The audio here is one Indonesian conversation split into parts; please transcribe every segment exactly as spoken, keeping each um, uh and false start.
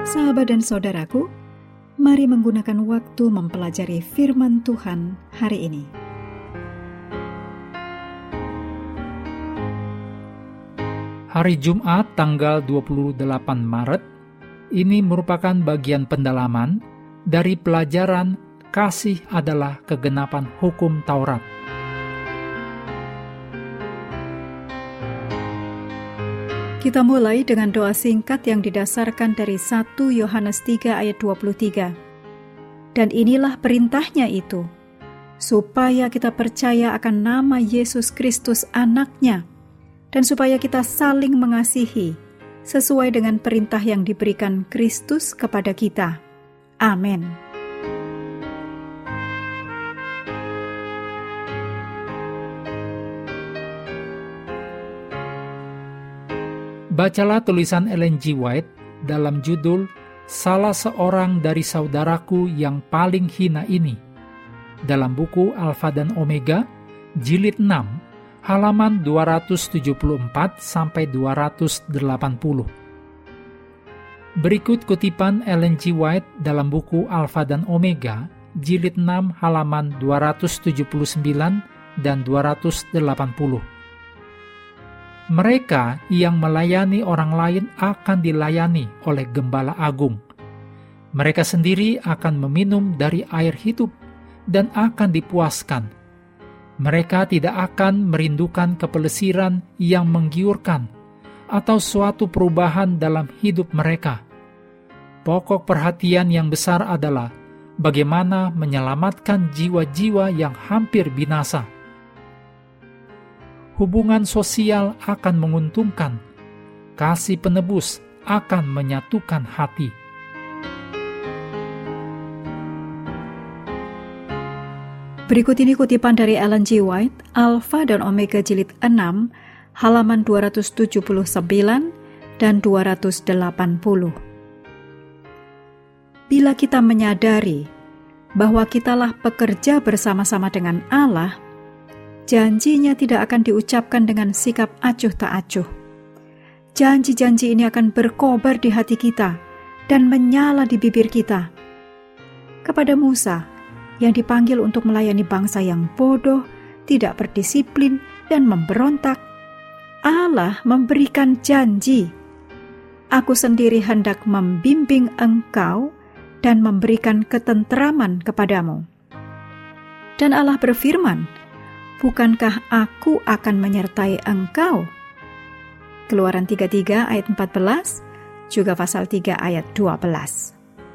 Sahabat dan saudaraku, mari menggunakan waktu mempelajari firman Tuhan hari ini. Hari Jumat tanggal dua puluh delapan Maret ini merupakan bagian pendalaman dari pelajaran kasih adalah kegenapan hukum Taurat. Kita mulai dengan doa singkat yang didasarkan dari satu Yohanes tiga ayat dua puluh tiga. Dan inilah perintahnya itu, supaya kita percaya akan nama Yesus Kristus Anaknya, dan supaya kita saling mengasihi, sesuai dengan perintah yang diberikan Kristus kepada kita. Amin. Bacalah tulisan Ellen G. White dalam judul Salah Seorang Dari Saudaraku Yang Paling Hina Ini, dalam buku Alfa dan Omega, jilid enam, halaman dua ratus tujuh puluh empat sampai dua ratus delapan puluh. Berikut kutipan Ellen G. White dalam buku Alfa dan Omega, jilid enam, halaman dua ratus tujuh puluh sembilan dan dua ratus delapan puluh. Mereka yang melayani orang lain akan dilayani oleh Gembala Agung. Mereka sendiri akan meminum dari air hidup dan akan dipuaskan. Mereka tidak akan merindukan kepelesiran yang menggiurkan atau suatu perubahan dalam hidup mereka. Pokok perhatian yang besar adalah bagaimana menyelamatkan jiwa-jiwa yang hampir binasa. Hubungan sosial akan menguntungkan, kasih penebus akan menyatukan hati. Berikut ini kutipan dari Ellen G. White, Alfa dan Omega jilid enam, halaman dua ratus tujuh puluh sembilan dan dua ratus delapan puluh. Bila kita menyadari bahwa kitalah pekerja bersama-sama dengan Allah, janjinya tidak akan diucapkan dengan sikap acuh tak acuh. Janji-janji ini akan berkobar di hati kita dan menyala di bibir kita. Kepada Musa, yang dipanggil untuk melayani bangsa yang bodoh, tidak berdisiplin, dan memberontak, Allah memberikan janji, "Aku sendiri hendak membimbing engkau dan memberikan ketenteraman kepadamu." Dan Allah berfirman, "Bukankah aku akan menyertai engkau?" Keluaran tiga puluh tiga ayat empat belas, juga pasal tiga ayat dua belas.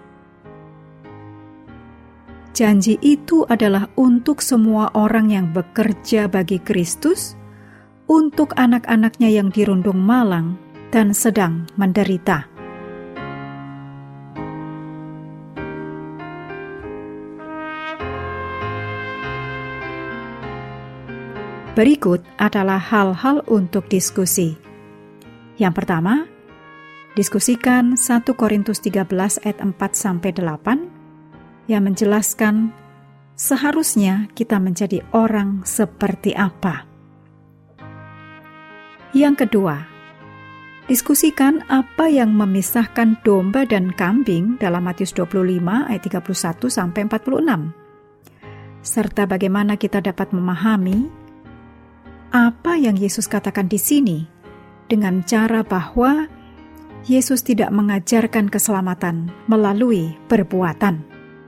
Janji itu adalah untuk semua orang yang bekerja bagi Kristus, untuk anak-anaknya yang dirundung malang dan sedang menderita. Berikut adalah hal-hal untuk diskusi. Yang pertama, diskusikan satu Korintus tiga belas ayat empat sampai delapan yang menjelaskan seharusnya kita menjadi orang seperti apa. Yang kedua, diskusikan apa yang memisahkan domba dan kambing dalam Matius dua puluh lima ayat tiga puluh satu sampai empat puluh enam, serta bagaimana kita dapat memahami apa yang Yesus katakan di sini dengan cara bahwa Yesus tidak mengajarkan keselamatan melalui perbuatan.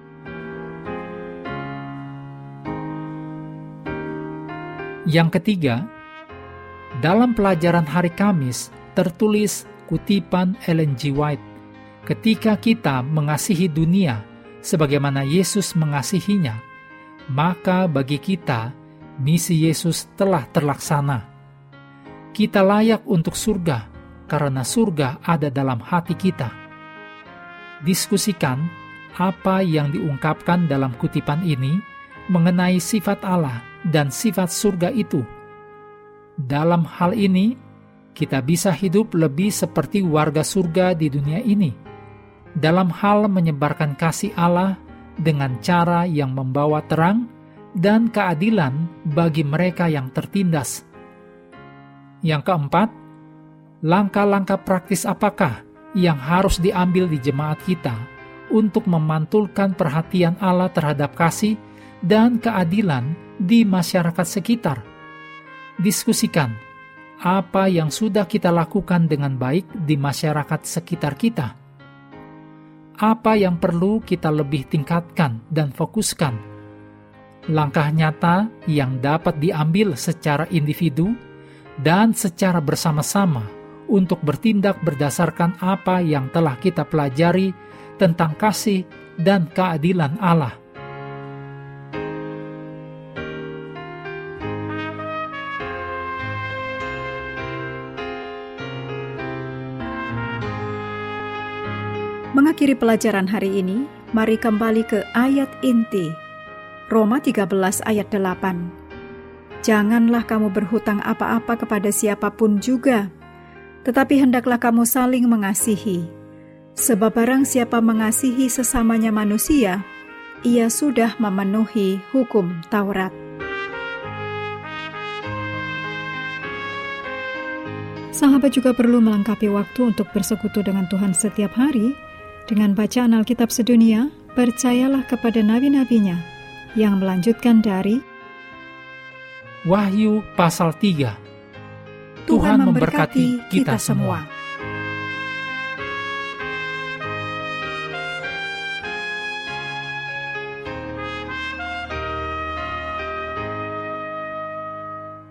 Yang ketiga, dalam pelajaran hari Kamis tertulis kutipan Ellen G. White, "Ketika kita mengasihi dunia sebagaimana Yesus mengasihinya, maka bagi kita misi Yesus telah terlaksana. Kita layak untuk surga karena surga ada dalam hati kita." Diskusikan apa yang diungkapkan dalam kutipan ini mengenai sifat Allah dan sifat surga itu. Dalam hal ini, kita bisa hidup lebih seperti warga surga di dunia ini, dalam hal menyebarkan kasih Allah dengan cara yang membawa terang dan keadilan bagi mereka yang tertindas. Yang keempat, langkah-langkah praktis apakah yang harus diambil di jemaat kita untuk memantulkan perhatian Allah terhadap kasih dan keadilan di masyarakat sekitar. Diskusikan apa yang sudah kita lakukan dengan baik di masyarakat sekitar kita. Apa yang perlu kita lebih tingkatkan dan fokuskan. Langkah nyata yang dapat diambil secara individu dan secara bersama-sama untuk bertindak berdasarkan apa yang telah kita pelajari tentang kasih dan keadilan Allah. Mengakhiri pelajaran hari ini, mari kembali ke ayat inti, Roma tiga belas ayat delapan. Janganlah kamu berhutang apa-apa kepada siapapun juga, tetapi hendaklah kamu saling mengasihi. Sebab barang siapa mengasihi sesamanya manusia, ia sudah memenuhi hukum Taurat. Sahabat juga perlu melengkapi waktu untuk bersekutu dengan Tuhan setiap hari, dengan bacaan Alkitab sedunia. Percayalah kepada nabi-nabinya yang melanjutkan dari Wahyu pasal tiga. Tuhan, Tuhan memberkati kita semua.